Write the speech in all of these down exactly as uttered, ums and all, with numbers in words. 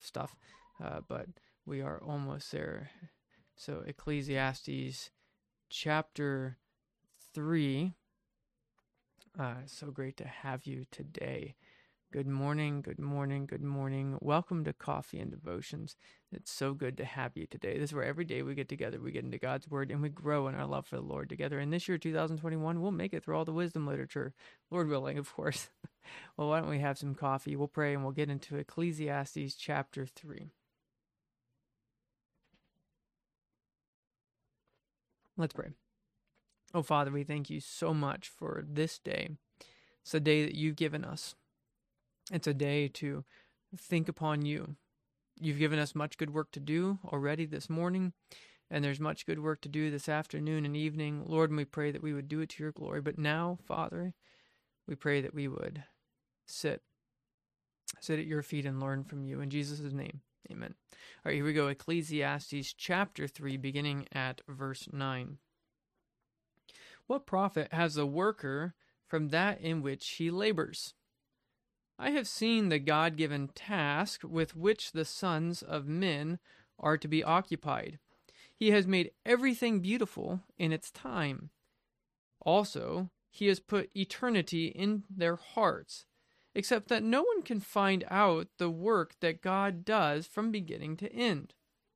stuff, uh, but we are almost there. So Ecclesiastes chapter three. Uh, so great to have you today. Good morning, good morning, good morning. Welcome to Coffee and Devotions. It's so good to have you today. This is where every day we get together, we get into God's Word, and we grow in our love for the Lord together. And this year, two thousand twenty-one, we'll make it through all the wisdom literature, Lord willing, of course. Well, why don't we have some coffee? We'll pray, and we'll get into Ecclesiastes chapter three. Let's pray. Oh, Father, we thank you so much for this day. It's a day that you've given us. It's a day to think upon you. You've given us much good work to do already this morning, and there's much good work to do this afternoon and evening. Lord, and we pray that we would do it to your glory. But now, Father, we pray that we would sit, sit at your feet and learn from you. In Jesus' name, amen. All right, here we go. Ecclesiastes chapter three, beginning at verse nine. What profit has the worker from that in which he labors? I have seen the God-given task with which the sons of men are to be occupied. He has made everything beautiful in its time. Also, he has put eternity in their hearts, except that no one can find out the work that God does from beginning to end.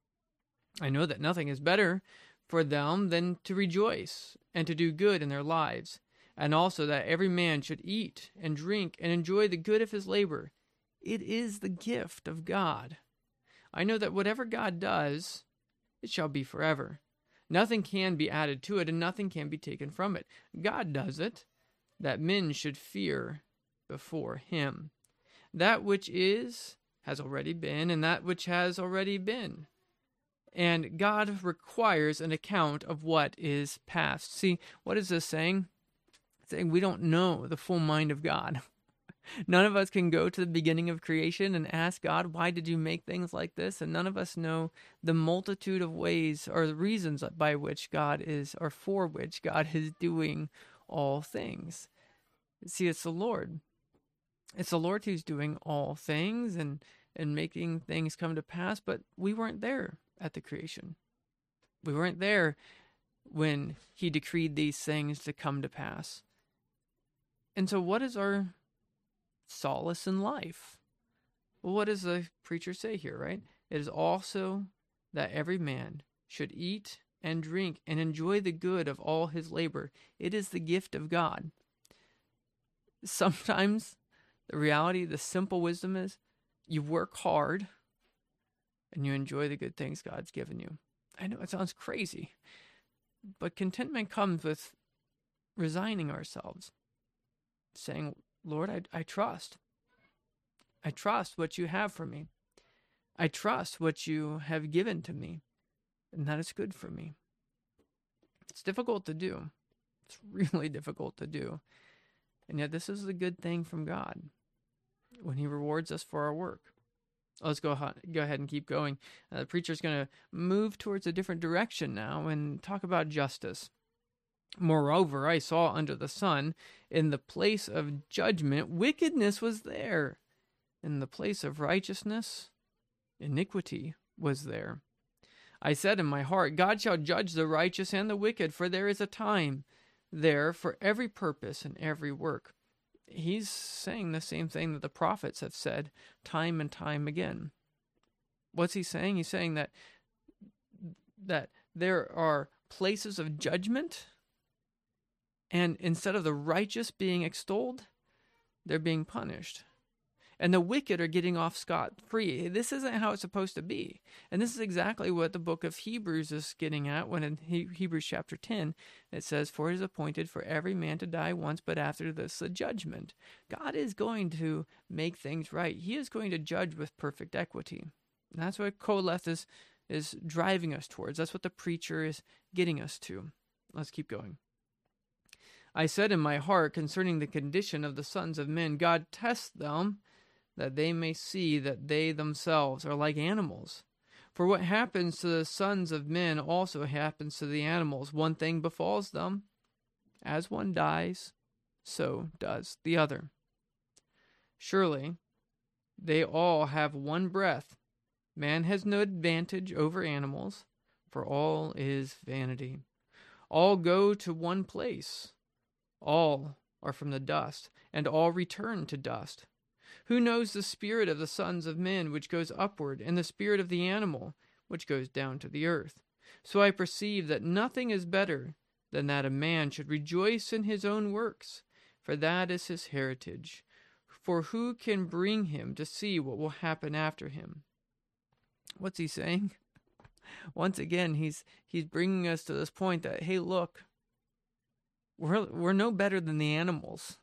I know that nothing is better for them than to rejoice and to do good in their lives, and also that every man should eat and drink and enjoy the good of his labor. It is the gift of God. I know that whatever God does, it shall be forever. Nothing can be added to it, and nothing can be taken from it. God does it, that men should fear before him. That which is has already been, and that which has already been. And God requires an account of what is past. See, what is this saying? It's saying we don't know the full mind of God. None of us can go to the beginning of creation and ask God, why did you make things like this? And none of us know the multitude of ways or the reasons by which God is, or for which God is doing all things. See, it's the Lord. It's the Lord who's doing all things and, and making things come to pass, but we weren't there at the creation. We weren't there when he decreed these things to come to pass. And so what is our solace in life? Well, what does the preacher say here, right? It is also that every man should eat and drink and enjoy the good of all his labor. It is the gift of God. Sometimes the reality, the simple wisdom is you work hard and you enjoy the good things God's given you. I know it sounds crazy, but contentment comes with resigning ourselves, saying, Lord, I, I trust. I trust what you have for me. I trust what you have given to me, and that is good for me. It's difficult to do. It's really difficult to do. And yet this is the good thing from God when he rewards us for our work. Let's go ahead, go ahead and keep going. Uh, the preacher's going to move towards a different direction now and talk about justice. Moreover, I saw under the sun, in the place of judgment, wickedness was there. In the place of righteousness, iniquity was there. I said in my heart, God shall judge the righteous and the wicked, for there is a time there for every purpose and every work. He's saying the same thing that the prophets have said time and time again. What's he saying? He's saying that that there are places of judgment, and instead of the righteous being extolled, they're being punished. And the wicked are getting off scot-free. This isn't how it's supposed to be. And this is exactly what the book of Hebrews is getting at when in he- Hebrews chapter ten, it says, for it is appointed for every man to die once, but after this the judgment. God is going to make things right. He is going to judge with perfect equity. And that's what Koheleth is, is driving us towards. That's what the preacher is getting us to. Let's keep going. I said in my heart concerning the condition of the sons of men, God tests them, that they may see that they themselves are like animals. For what happens to the sons of men also happens to the animals. One thing befalls them. As one dies, so does the other. Surely they all have one breath, Man has no advantage over animals, for all is vanity. All go to one place. All are from the dust, and all return to dust. Who knows the spirit of the sons of men which goes upward, and the spirit of the animal which goes down to the earth? So I perceive that nothing is better than that a man should rejoice in his own works, for that is his heritage. For who can bring him to see what will happen after him? What's he saying? Once again, he's he's bringing us to this point that, hey, look, we're we're no better than the animals.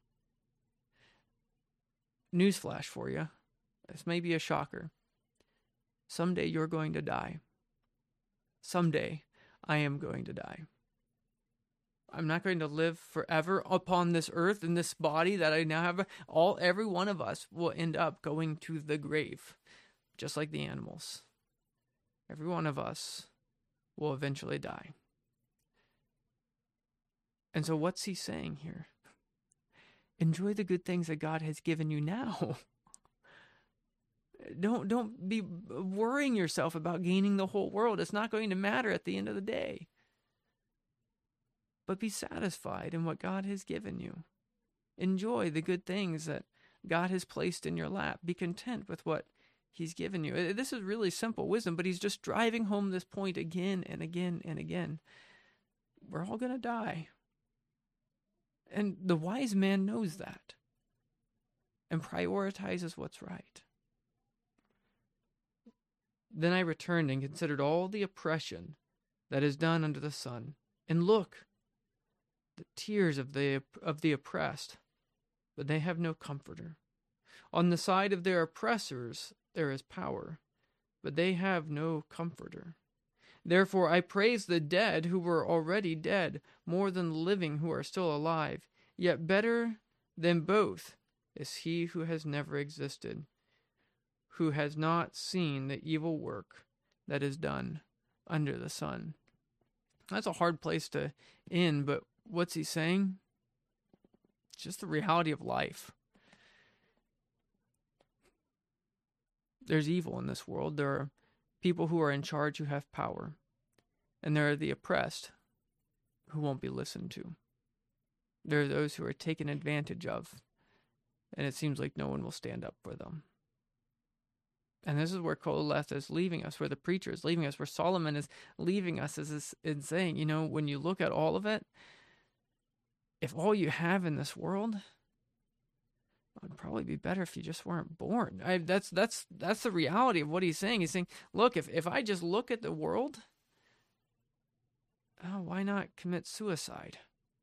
Newsflash for you. This may be a shocker. Someday you're going to die. Someday I am going to die. I'm not going to live forever upon this earth in this body that I now have. All every one of us will end up going to the grave, just like the animals. Every one of us will eventually die. And so what's he saying here? Enjoy the good things that God has given you now. Don't don't be worrying yourself about gaining the whole world. It's not going to matter at the end of the day. But be satisfied in what God has given you. Enjoy the good things that God has placed in your lap. Be content with what he's given you. This is really simple wisdom, but he's just driving home this point again and again and again. We're all going to die. And the wise man knows that and prioritizes what's right. Then I returned and considered all the oppression that is done under the sun. And look, the tears of the of the oppressed, but they have no comforter. On the side of their oppressors there is power, but they have no comforter. Therefore I praise the dead who were already dead, more than the living who are still alive. Yet better than both is he who has never existed, who has not seen the evil work that is done under the sun. That's a hard place to end, but what's he saying? It's just the reality of life. There's evil in this world. There are people who are in charge who have power. And there are the oppressed who won't be listened to. There are those who are taken advantage of. And it seems like no one will stand up for them. And this is where Qoheleth is leaving us, where the preacher is leaving us, where Solomon is leaving us, is in saying, you know, when you look at all of it, if all you have in this world, it would probably be better if you just weren't born. I, that's that's that's the reality of what he's saying. He's saying, look, if, if I just look at the world, oh, why not commit suicide?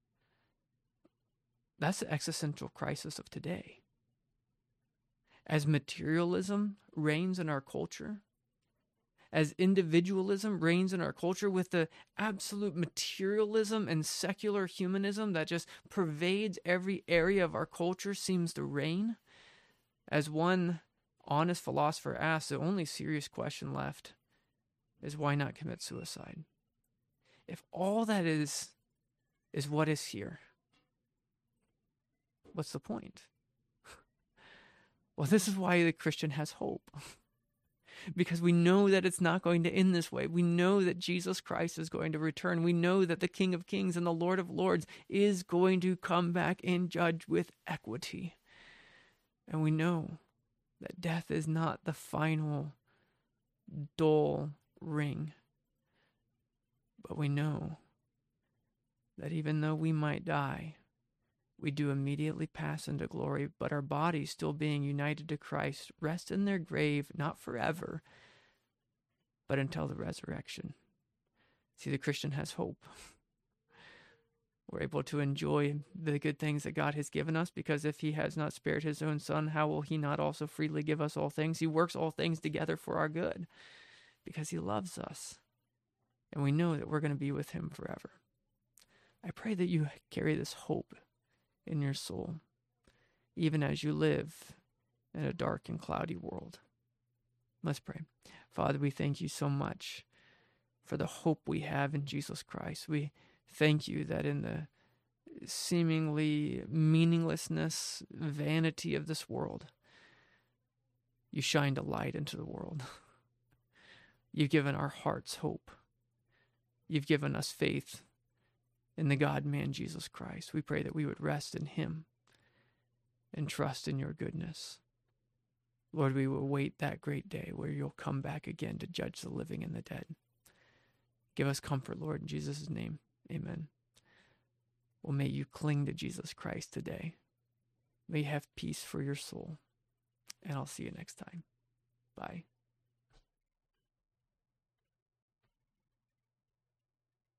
That's the existential crisis of today. As materialism reigns in our culture, as individualism reigns in our culture with the absolute materialism and secular humanism that just pervades every area of our culture seems to reign, as one honest philosopher asked, the only serious question left is why not commit suicide? If all that is, is what is here, what's the point? Well, this is why the Christian has hope. Because we know that it's not going to end this way. We know that Jesus Christ is going to return. We know that the King of Kings and the Lord of Lords is going to come back and judge with equity. And we know that death is not the final dull ring. But we know that even though we might die, we do immediately pass into glory, but our bodies, still being united to Christ, rest in their grave, not forever, but until the resurrection. See, the Christian has hope. We're able to enjoy the good things that God has given us, because if he has not spared his own son, how will he not also freely give us all things? He works all things together for our good, because he loves us. And we know that we're going to be with him forever. I pray that you carry this hope in your soul, even as you live in a dark and cloudy world. Let's pray. Father, we thank you so much for the hope we have in Jesus Christ. We thank you that in the seemingly meaninglessness, vanity of this world, you shined a light into the world. You've given our hearts hope. You've given us faith in the God-man Jesus Christ. We pray that we would rest in him and trust in your goodness. Lord, we will wait that great day where you'll come back again to judge the living and the dead. Give us comfort, Lord, in Jesus' name. Amen. Well, may you cling to Jesus Christ today. May you have peace for your soul. And I'll see you next time. Bye.